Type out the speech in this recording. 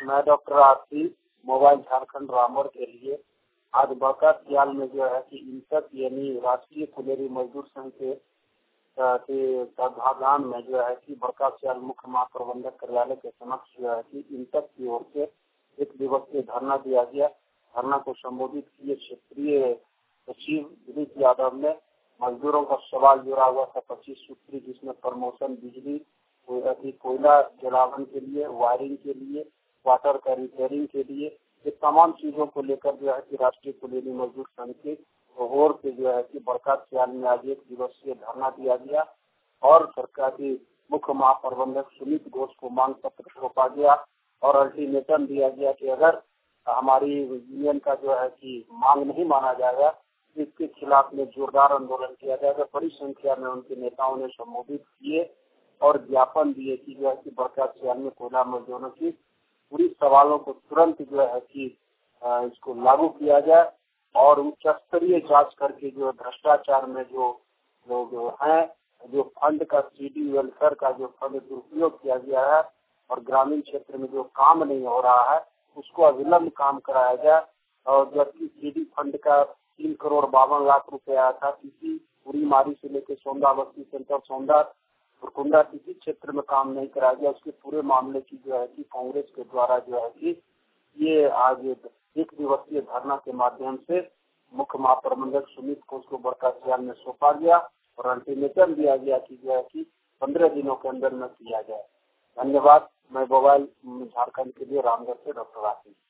मैं doctor Aarti mobile Jharkhand Ramgarh के लिए आज बरकासियाल में जो है कि इंटक यानी राष्ट्रीय कुलेरी मजदूर संघ के तत्वाधान में जो है कि बरकासियाल मुख्य महाप्रबंधक कार्यालय के समक्ष जो है कि इंटक की ओर से एक दिवसीय धरना दिया गया। धरना को संबोधित किए क्षेत्रीय सचिव दिलीप यादव ने मजदूरों का सवाल जुड़ा हुआ था 25 सूत्री, जिसमें प्रमोशन, बिजली, कोयला जलावन के लिए, वायरिंग के लिए, वाटर का रिपेयरिंग के लिए, ये तमाम चीजों को लेकर जो है कि राष्ट्रीय कुलेरी मजदूर संघ की ओर से जो है कि बरकासियाल में आज एक दिवसीय धरना दिया गया और सरकारी मुख्य महाप्रबंधक सुमित घोष को मांग पत्र सौंपा गया और अल्टीमेटम दिया गया कि अगर हमारी यूनियन का जो है कि मांग नहीं माना जाएगा, इसके खिलाफ में जोरदार आंदोलन किया जाएगा। बड़ी संख्या में उनके नेताओं ने संबोधित किए और ज्ञापन दिए कि जो है कि बरकासियाल में कोयला मजदूरों की पूरी सवालों को तुरंत जो है कि इसको लागू किया जाए और उच्च स्तरीय जांच करके जो भ्रष्टाचार में जो लोग हैं, जो फंड का सीडी वेलफेयर का जो फंड दुरुपयोग किया गया है और ग्रामीण क्षेत्र में जो काम नहीं हो रहा है उसको अविलंब काम कराया जाए। और जबकि सीडी फंड का 3,52,00,000 रुपए आया था, किसी पूरी मारी से लेकर सोंदा बस्ती सेंटर सोंदा कुंडा किसी क्षेत्र में काम नहीं कराया गया। उसके पूरे मामले की जो है कि कांग्रेस के द्वारा जो है कि ये आज एक दिवसीय धरना के माध्यम से मुख्य महाप्रबंधक सुमित को उसको बरकासियाल में सौंपा गया और अल्टीमेटम दिया गया कि जो है कि 15 दिनों के अंदर में किया जाए। धन्यवाद। मैं मोबाइल झारखंड के लिए रामगढ़ से डॉक्टर आशीष।